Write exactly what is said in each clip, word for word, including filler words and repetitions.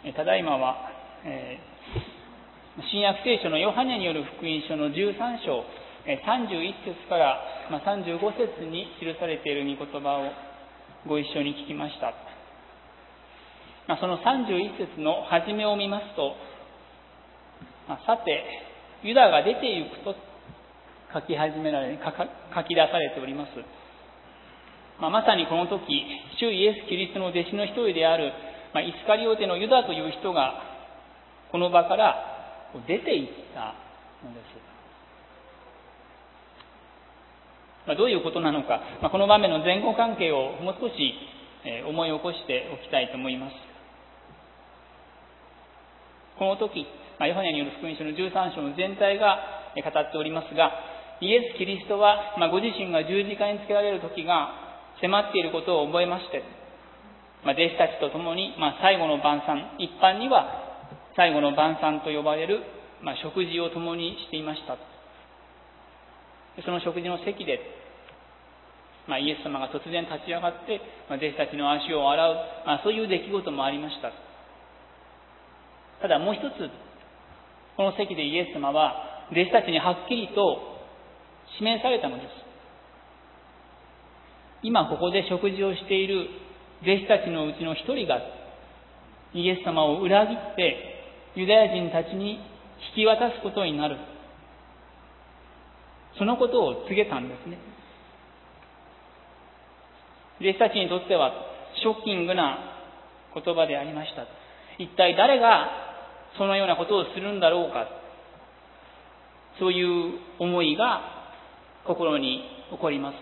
ただいまは、えー、新約聖書のヨハネによる福音書のじゅうさん章、さんじゅういち節からさんじゅうご節に記されている御言葉をご一緒に聞きました。そのさんじゅういち節の初めを見ますと、さて、ユダが出て行くと書き始められ、書き出されております。まあ、まさにこの時、主イエス・キリストの弟子の一人である、まあ、イスカリオテのユダという人がこの場から出て行ったのです。まあ、どういうことなのか、まあ、この場面の前後関係をもう少し思い起こしておきたいと思います。この時、まあ、ヨハネによる福音書のじゅうさん章の全体が語っておりますが、イエス・キリストは、まあ、ご自身が十字架につけられる時が迫っていることを覚えまして、まあ、弟子たちと共に、まあ、最後の晩餐、一般には最後の晩餐と呼ばれる、まあ、食事を共にしていました。その食事の席で、まあ、イエス様が突然立ち上がって、まあ、弟子たちの足を洗う、まあ、そういう出来事もありました。ただもう一つ、この席でイエス様は弟子たちにはっきりと示されたのです。今ここで食事をしている弟子たちのうちの一人がイエス様を裏切ってユダヤ人たちに引き渡すことになる。そのことを告げたんですね。弟子たちにとってはショッキングな言葉でありました。一体誰がそのようなことをするんだろうか。そういう思いが心に起こります。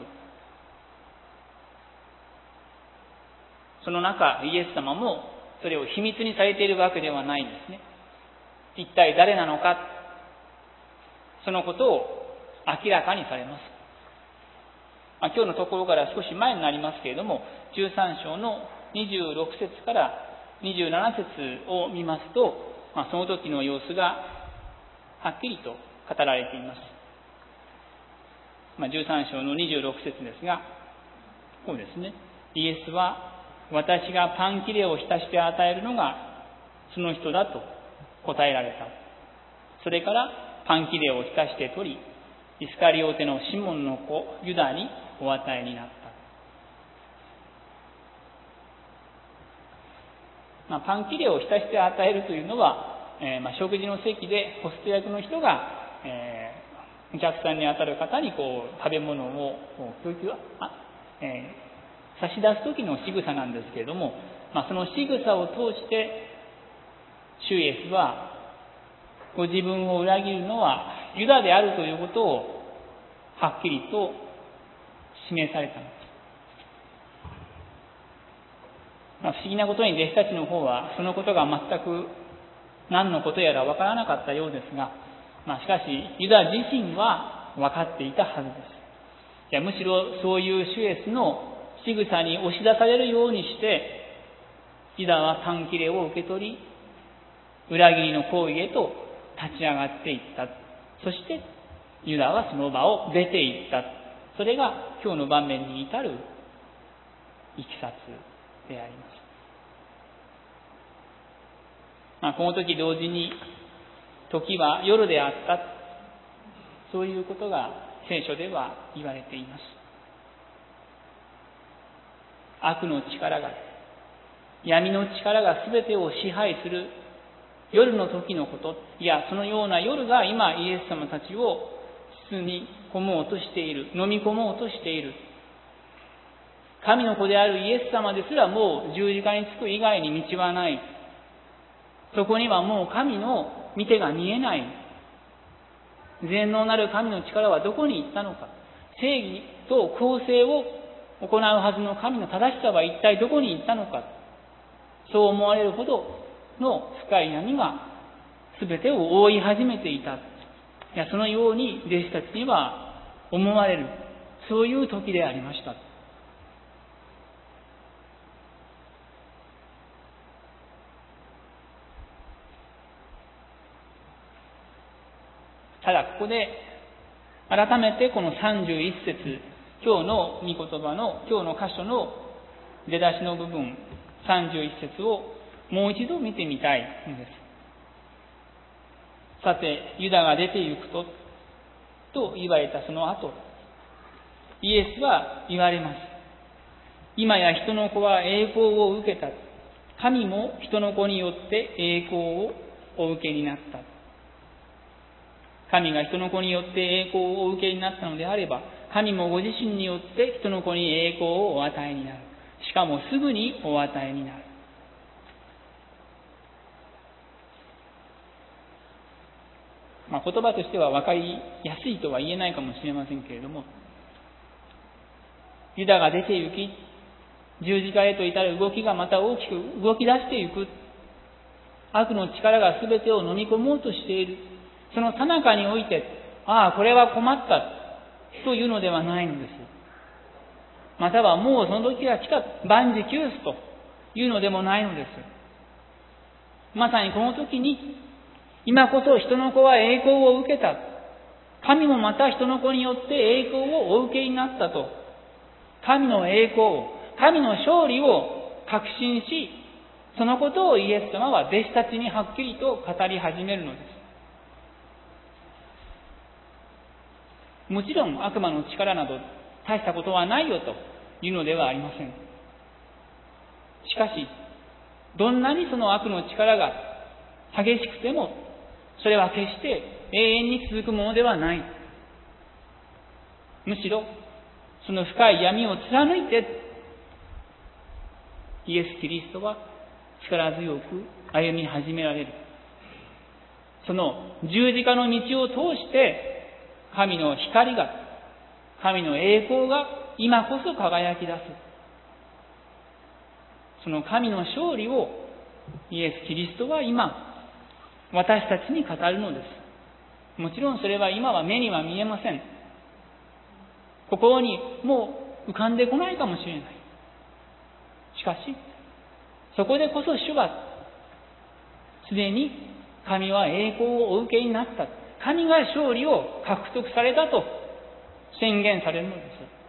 その中、イエス様もそれを秘密にされているわけではないんですね。一体誰なのか、そのことを明らかにされます。まあ、今日のところから少し前になりますけれども、じゅうさん章のにじゅうろく節からにじゅうなな節を見ますと、まあ、その時の様子がはっきりと語られています。まあ、じゅうさん章のにじゅうろく節ですが、こうですね。イエスは私がパン切れを浸して与えるのがその人だと答えられた。それからパン切れを浸して取り、イスカリオテのシモンの子ユダにお与えになった。まあ、パン切れを浸して与えるというのは、えーまあ、食事の席でホスト役の人が、えー、お客さんにあたる方にこう食べ物を供給、あ、えー差し出す時の仕草なんですけれども、まあ、その仕草を通して主イエスはご自分を裏切るのはユダであるということをはっきりと示されたのです。まあ、不思議なことに弟子たちの方はそのことが全く何のことやらわからなかったようですが、まあ、しかしユダ自身は分かっていたはずです。いやむしろそういう主イエスの仕草に押し出されるようにしてユダはパン切れを受け取り裏切りの行為へと立ち上がっていった。そしてユダはその場を出ていった。それが今日の場面に至るいきさつであります。まあ、この時同時に時は夜であった、そういうことが聖書では言われています。悪の力が、闇の力が全てを支配する夜の時のこと、いやそのような夜が今イエス様たちを包み込もうとしている、飲み込もうとしている。神の子であるイエス様ですらもう十字架につく以外に道はない。そこにはもう神の御手が見えない。全能なる神の力はどこに行ったのか。正義と公正を行うはずの神の正しさは一体どこに行ったのか。そう思われるほどの深い闇が全てを覆い始めていた。いやそのように弟子たちには思われる、そういう時でありました。ただここで改めてこのさんじゅういち節、今日の御言葉の今日の箇所の出だしの部分さんじゅういち節をもう一度見てみたいのです。さて、ユダが出て行くと、と言われたその後、イエスは言われます。今や人の子は栄光を受けた。神も人の子によって栄光をお受けになった。神が人の子によって栄光をお受けになったのであれば、神もご自身によって人の子に栄光をお与えになる。しかもすぐにお与えになる。まあ、言葉としては分かりやすいとは言えないかもしれませんけれども、ユダが出て行き、十字架へと至る動きがまた大きく動き出していく。悪の力が全てを飲み込もうとしている。その最中において、ああ、これは困ったというのではないのです。またはもうその時が来た、万事休すというのでもないのです。まさにこの時に、今こそ人の子は栄光を受けた。神もまた人の子によって栄光をお受けになったと。神の栄光を、神の勝利を確信し、そのことをイエス様は弟子たちにはっきりと語り始めるのです。もちろん悪魔の力など大したことはないよというのではありません。しかし、どんなにその悪の力が激しくても、それは決して永遠に続くものではない。むしろ、その深い闇を貫いて、イエス・キリストは力強く歩み始められる。その十字架の道を通して、神の光が、神の栄光が今こそ輝き出す。その神の勝利をイエス・キリストは今、私たちに語るのです。もちろんそれは今は目には見えません。心にもう浮かんでこないかもしれない。しかし、そこでこそ主は、すでに神は栄光をお受けになった。神が勝利を獲得されたと宣言されるのです。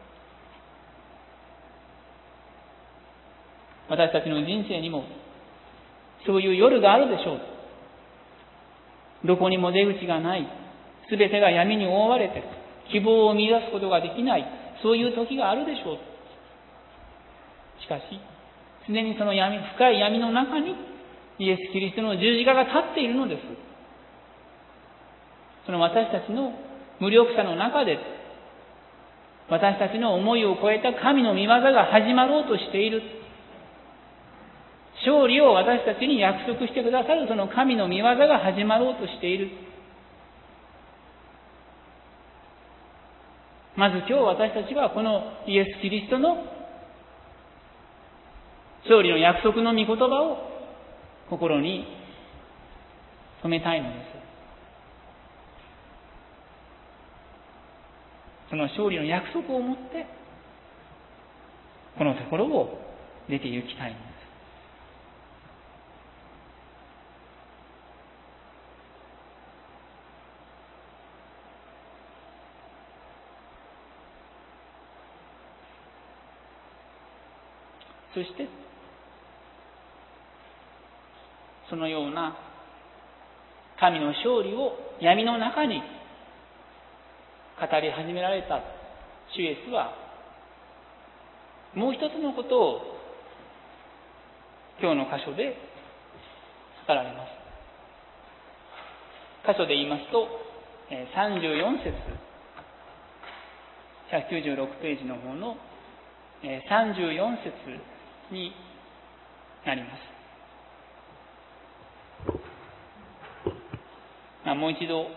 私たちの人生にもそういう夜があるでしょう。どこにも出口がない。すべてが闇に覆われて、希望を見出すことができない。そういう時があるでしょう。しかし、すでにその闇、深い闇の中に、イエス・キリストの十字架が立っているのです。その私たちの無力さの中で、私たちの思いを超えた神の御業が始まろうとしている。勝利を私たちに約束してくださるその神の御業が始まろうとしている。まず今日私たちはこのイエス・キリストの勝利の約束の御言葉を心に留めたいのです。その勝利の約束を持ってこのところを出て行きたいのです。そしてそのような神の勝利を闇の中に語り始められた主イエスはもう一つのことを今日の箇所で語られます。箇所で言いますとさんじゅうよん節ひゃくきゅうじゅうろくページの方のさんじゅうよん節になります。まあ、もう一度お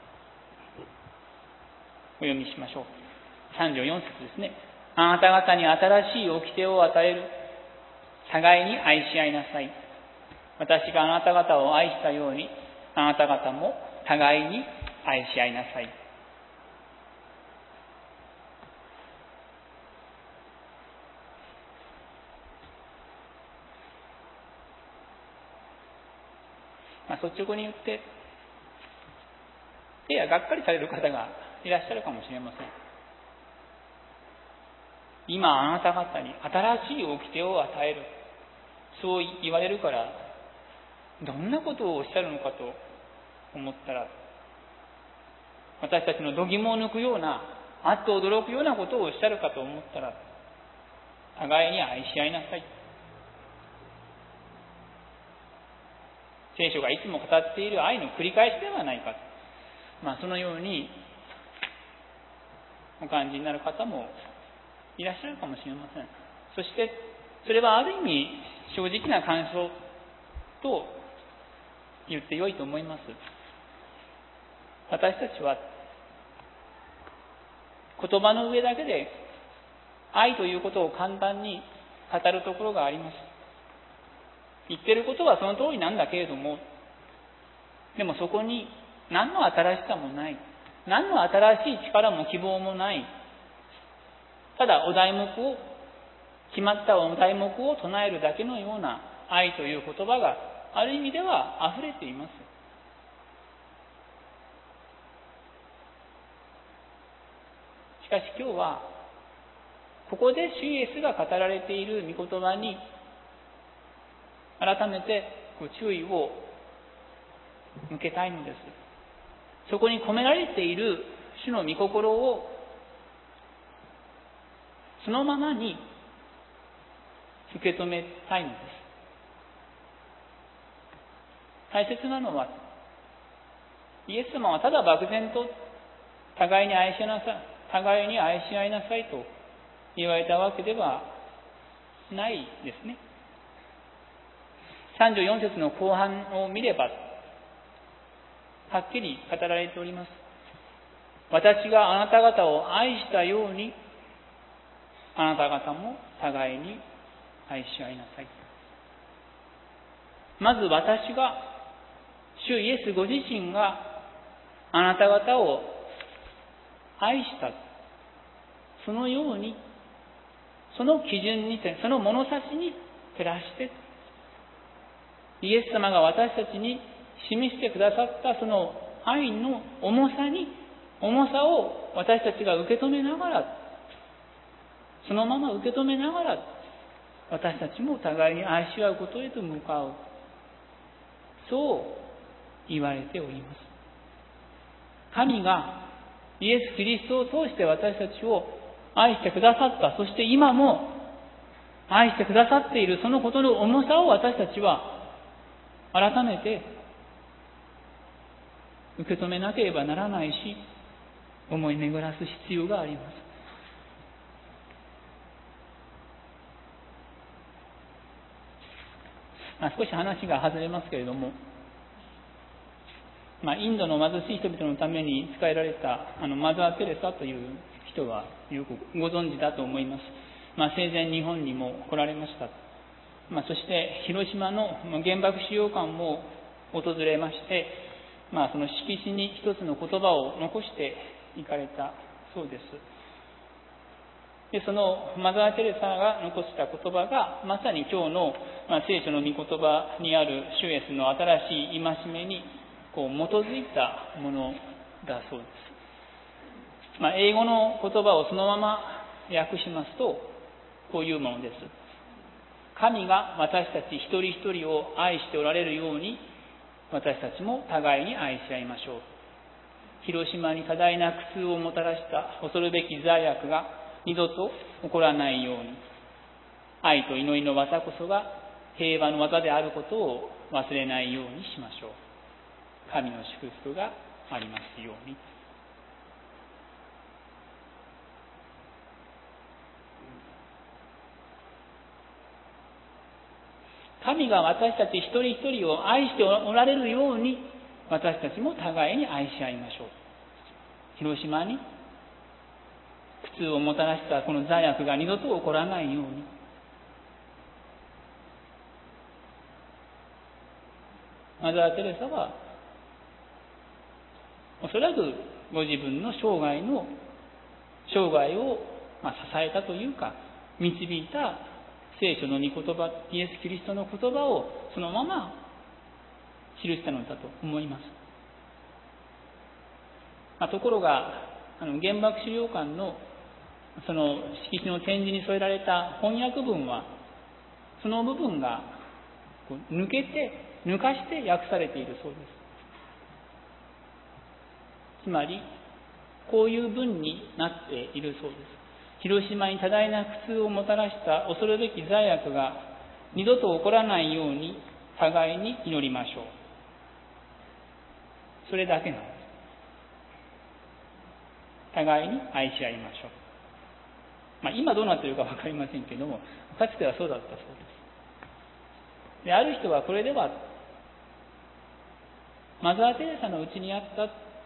読みしましょう。さんじゅうよん節ですね。あなた方に新しい掟を与える。互いに愛し合いなさい。私があなた方を愛したように、あなた方も互いに愛し合いなさい。まあ、率直に言っていやがっかりされる方がいらっしゃるかもしれません。今あなた方に新しい掟を与える、そう言われるからどんなことをおっしゃるのかと思ったら、私たちの度肝を抜くような、あっと驚くようなことをおっしゃるかと思ったら、互いに愛し合いなさい。聖書がいつも語っている愛の繰り返しではないか。まあそのようにお感じになる方もいらっしゃるかもしれません。そしてそれはある意味正直な感想と言ってよいと思います。私たちは言葉の上だけで愛ということを簡単に語るところがあります。言ってることはその通りなんだけれども、でもそこに何の新しさもない、何の新しい力も希望もない、ただお題目を、決まったお題目を唱えるだけのような愛という言葉がある意味では溢れています。しかし今日はここで主イエスが語られている御言葉に改めてご注意を向けたいのです。そこに込められている主の御心をそのままに受け止めたいのです。大切なのは、イエス様はただ漠然と互いに愛しなさい、互いに愛し合いなさいと言われたわけではないですね。さんじゅうよん節の後半を見ればはっきり語られております。私があなた方を愛したようにあなた方も互いに愛し合いなさい。まず私が、主イエスご自身があなた方を愛した、そのように、その基準にて、その物差しに照らしてイエス様が私たちに示してくださったその愛の重さに、重さを私たちが受け止めながら、そのまま受け止めながら、私たちも互いに愛し合うことへと向かう。そう言われております。神がイエス・キリストを通して私たちを愛してくださった。そして今も愛してくださっているそのことの重さを私たちは改めて受け止めなければならないし、思い巡らす必要があります。まあ、少し話が外れますけれども、まあ、インドの貧しい人々のために仕えられたあのマザー・テレサという人はよくご存知だと思います。まあ、生前日本にも来られました。まあ、そして広島の原爆資料館も訪れまして、まあ、その色紙に一つの言葉を残していかれたそうです。で、そのマザー・テレサが残した言葉がまさに今日の、まあ、聖書の御言葉にある主イエスの新しい戒めにこう基づいたものだそうです。まあ、英語の言葉をそのまま訳しますとこういうものです。神が私たち一人一人を愛しておられるように、私たちも互いに愛し合いましょう。広島に多大な苦痛をもたらした恐るべき罪悪が二度と起こらないように、愛と祈りの技こそが平和の技であることを忘れないようにしましょう。神の祝福がありますように。神が私たち一人一人を愛しておられるように、私たちも互いに愛し合いましょう。広島に苦痛をもたらしたこの罪悪が二度と起こらないように。マザー・テレサはおそらくご自分の生涯の生涯を、まあ、支えたというか導いた聖書の御言葉、イエス・キリストの言葉をそのまま記したのだと思います。まあ、ところがあの原爆資料館のその色紙の展示に添えられた翻訳文はその部分がこう抜けて抜かして訳されているそうです。つまりこういう文になっているそうです。広島に多大な苦痛をもたらした恐るべき罪悪が二度と起こらないように互いに祈りましょう。それだけなんです。互いに愛し合いましょう。まあ、今どうなっているか分かりませんけれども、かつてはそうだったそうです。で、ある人はこれではマザー・テレサのうちにあった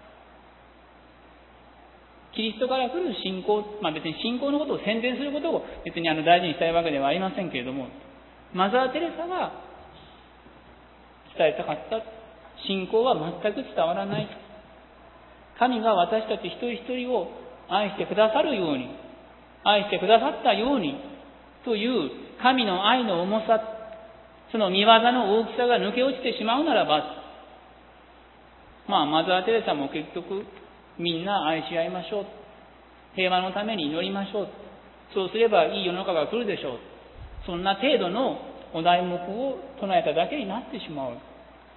キリストから来る信仰、まあ、別に信仰のことを宣伝することを別にあの大事にしたいわけではありませんけれども、マザー・テレサが伝えたかった信仰は全く伝わらない。神が私たち一人一人を愛してくださるように、愛してくださったようにという神の愛の重さ、その見業の大きさが抜け落ちてしまうならば、まあマザー・テレサも結局みんな愛し合いましょう、平和のために祈りましょう、そうすればいい世の中が来るでしょう、そんな程度のお題目を唱えただけになってしまう。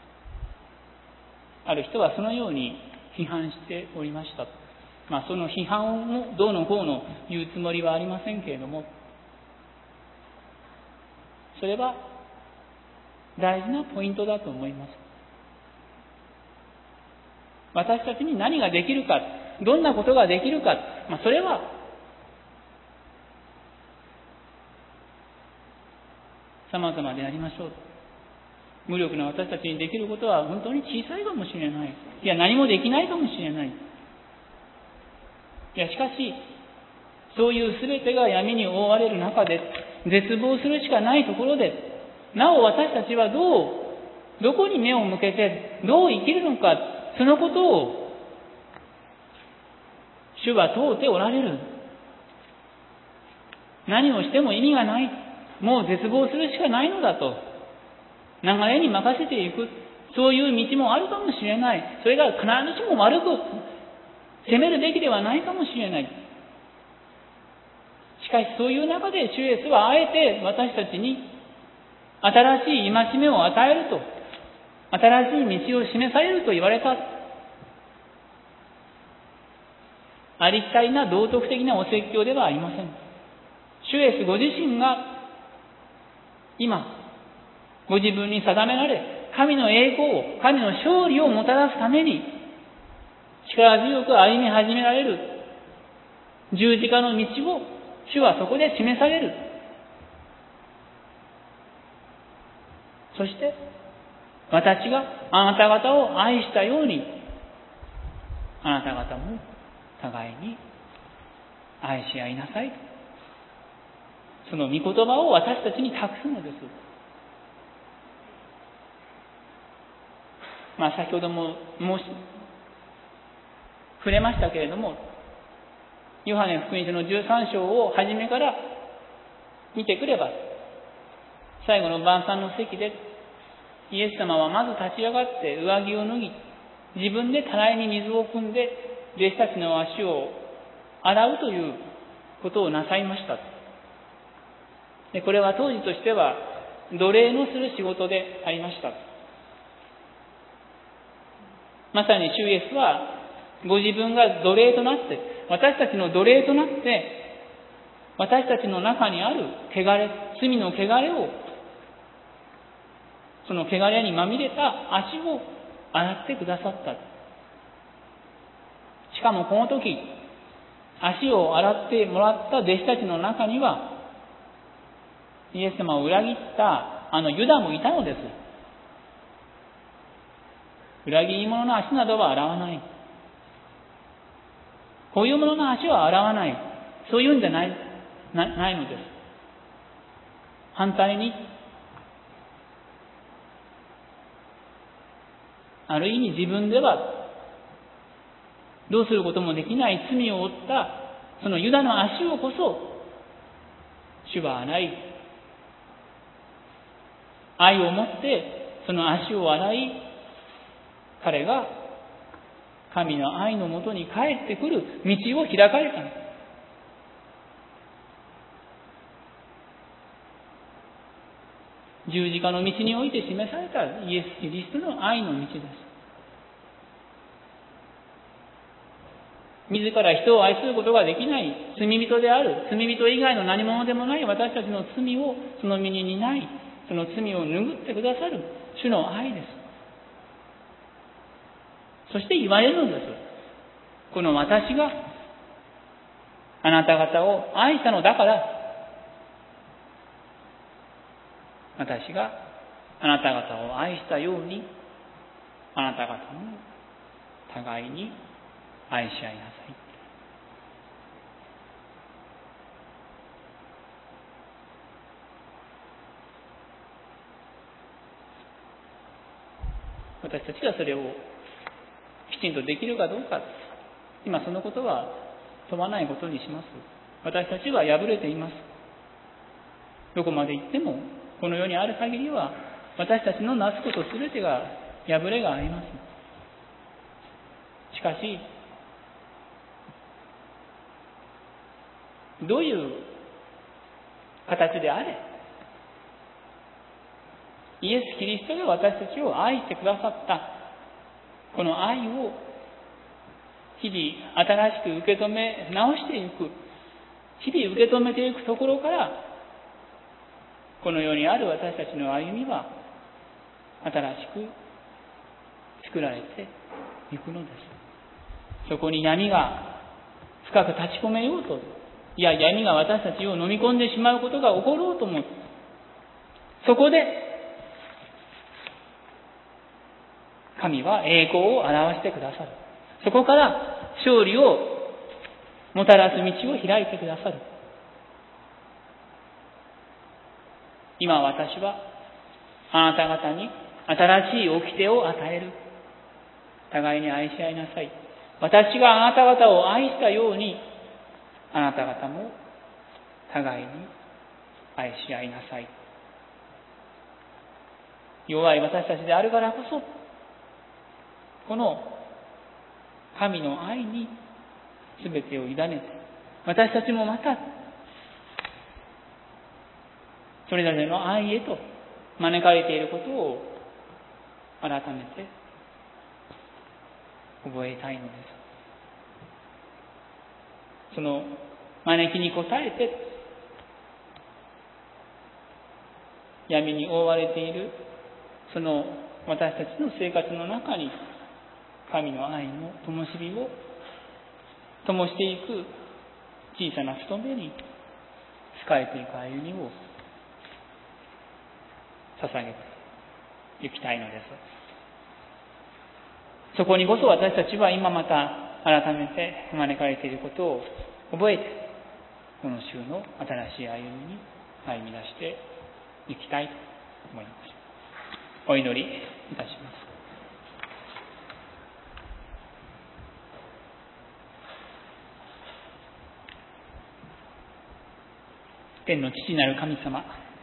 ある人はそのように批判しておりました。まあその批判もどうのこうの言うつもりはありませんけれども、それは大事なポイントだと思います。私たちに何ができるか、どんなことができるか、まあ、それは様々でありましょう。無力な私たちにできることは本当に小さいかもしれない。いや、何もできないかもしれない。いや、しかし、そういう全てが闇に覆われる中で、絶望するしかないところで、なお私たちはどう、どこに目を向けて、どう生きるのか、そのことを、主は問うておられる。何をしても意味がない。もう絶望するしかないのだと。流れに任せていく。そういう道もあるかもしれない。それが必ずしも悪く、責めるべきではないかもしれない。しかしそういう中で主イエスはあえて私たちに新しい戒めを与えると、新しい道を示されると言われた。ありきたりな道徳的なお説教ではありません。主イエスご自身が今ご自分に定められ、神の栄光を、神の勝利をもたらすために力強く歩み始められる十字架の道を主はそこで示される。そして私があなた方を愛したように、あなた方も互いに愛し合いなさい。その御言葉を私たちに託すのです。まあ先ほども申し触れましたけれども、ヨハネ福音書のじゅうさん章を初めから見てくれば、最後の晩餐の席でイエス様はまず立ち上がって上着を脱ぎ、自分でたらいに水を汲んで弟子たちの足を洗うということをなさいました。でこれは当時としては奴隷のする仕事でありました。まさに主イエスはご自分が奴隷となって、私たちの奴隷となって、私たちの中にある汚れ、罪の汚れを、その汚れにまみれた足を洗ってくださった。しかもこの時、足を洗ってもらった弟子たちの中には、イエス様を裏切ったあのユダもいたのです。裏切り者の足などは洗わない。こういうものの足は洗わない。そういうんじゃない、な、ないのです。反対に、ある意味自分ではどうすることもできない罪を負ったそのユダの足をこそ主は洗い、愛を持ってその足を洗い、彼が神の愛のもとに帰ってくる道を開かれた。 十字架の道において示されたイエス・キリストの愛の道です。自ら人を愛することができない罪人である、罪人以外の何者でもない私たちの罪をその身に担い、その罪を拭ってくださる主の愛です。そして言われるのです。この私があなた方を愛したのだから、私があなた方を愛したように、あなた方も互いに愛し合いなさい。私たちがそれをきちんとできるかどうか、今そのことは問わないことにします。私たちは破れています。どこまで行ってもこの世にある限りは私たちのなすことすべてが破れがあります。しかしどういう形であれ、イエス・キリストが私たちを愛してくださったこの愛を日々新しく受け止め直していく、日々受け止めていくところからこの世にある私たちの歩みは新しく作られていくのです。そこに闇が深く立ち込めようと、いや闇が私たちを飲み込んでしまうことが起ころうとも、そこで神は栄光を表してくださる。そこから勝利をもたらす道を開いてくださる。今私はあなた方に新しい掟を与える。互いに愛し合いなさい。私があなた方を愛したように、あなた方も互いに愛し合いなさい。弱い私たちであるからこそ、この神の愛に全てを委ねて、私たちもまたそれぞれの愛へと招かれていることを改めて覚えたいのです。その招きに応えて闇に覆われているその私たちの生活の中に神の愛の灯火を灯していく小さな務めに仕えていく歩みを捧げていきたいのです。そこにこそ私たちは今また改めて招かれていることを覚えて、この週の新しい歩みに歩み出していきたいと思います。お祈りいたします。天の父なる神様、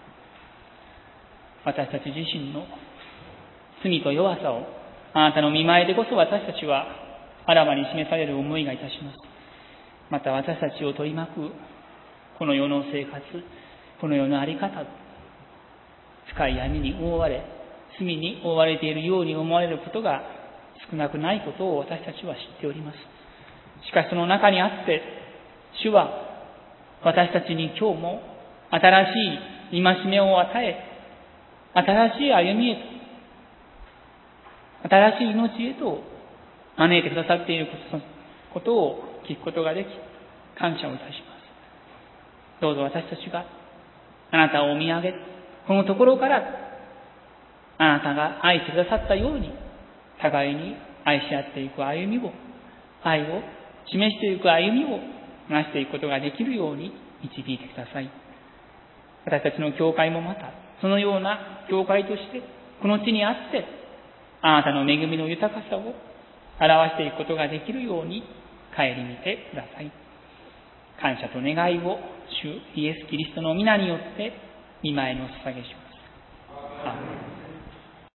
私たち自身の罪と弱さをあなたの御前でこそ私たちはあらわに示される思いがいたします。また私たちを取り巻くこの世の生活、この世の在り方、深い闇に覆われ、罪に覆われているように思われることが少なくないことを私たちは知っております。しかしその中にあって主は私たちに今日も新しい戒めを与え、新しい歩みへと、新しい命へと招いてくださっていることを聞くことができ、感謝をいたします。どうぞ私たちがあなたを見上げ、このところからあなたが愛してくださったように、互いに愛し合っていく歩みを、愛を示していく歩みをなしていくことができるように導いてください。私たちの教会もまたそのような教会としてこの地にあってあなたの恵みの豊かさを表していくことができるように顧みてください。感謝と願いを主イエス・キリストの皆によって御前にお捧げします。